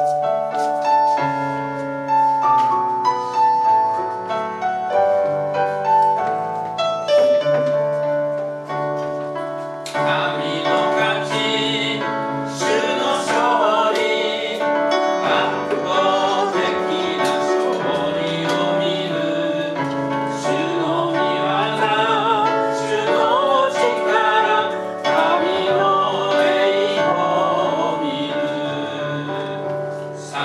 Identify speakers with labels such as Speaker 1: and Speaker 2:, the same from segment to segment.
Speaker 1: 賛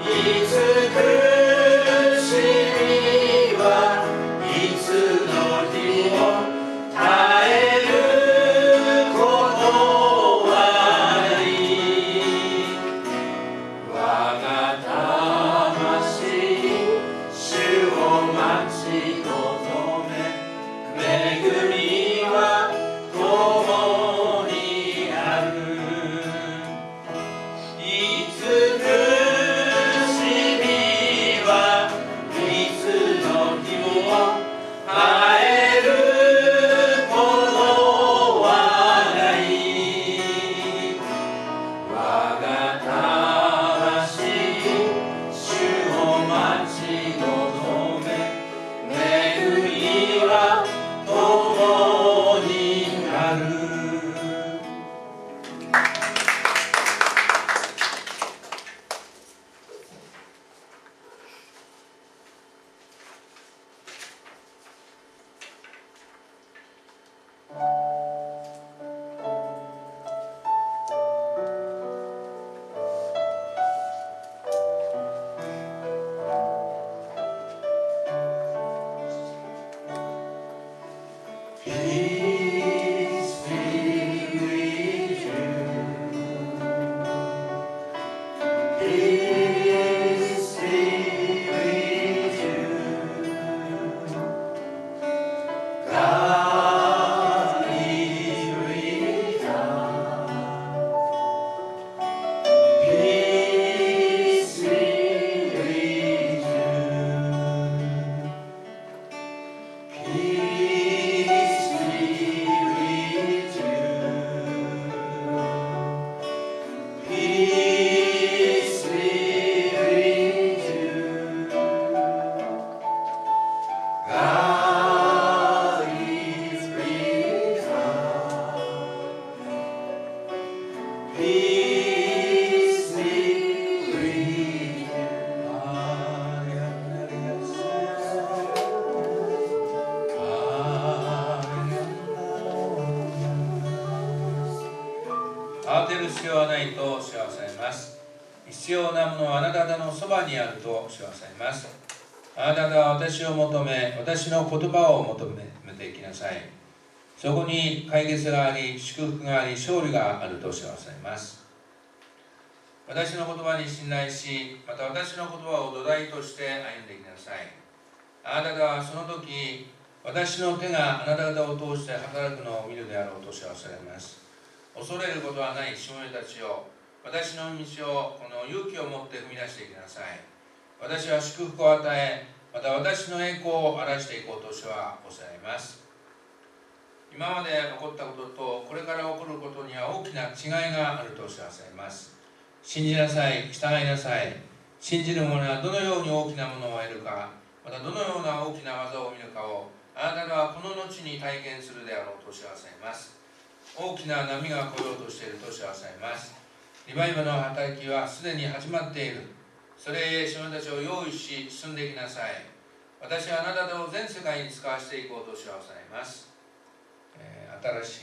Speaker 1: 慌てる必要はないと知らされます。必要なものはあなた方のそばにあると知らされます。あなた方は私を求め、私の言葉を求めていきなさい。そこに解決があり、祝福があり、勝利があると知らされます。私の言葉に信頼し、また私の言葉を土台として歩んでいきなさい。あなた方はその時、私の手があなた方を通して働くのを見るであろうと知らされます。恐れることはないしもべたちよ、私の道をこの勇気を持って踏み出していきなさい。私は祝福を与え、また私の栄光を表していこうと主はおっしゃいます。今まで起こったこととこれから起こることには大きな違いがあると知らされます。信じなさい、従いなさい。信じる者はどのように大きなものを得るか、またどのような大きな技を見るかをあなたがこの後に体験するであろうと知らされます。大きな波が来ようとしていると知らされます。リバイバルの働きはすでに始まっている。それへしもべたちを用意し進んでいきなさい。私はあなた方を全世界に使わせていこうと知らされます。新しい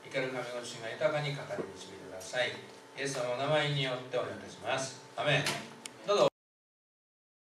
Speaker 1: イエス様の名前によってお願いいたします。アメン。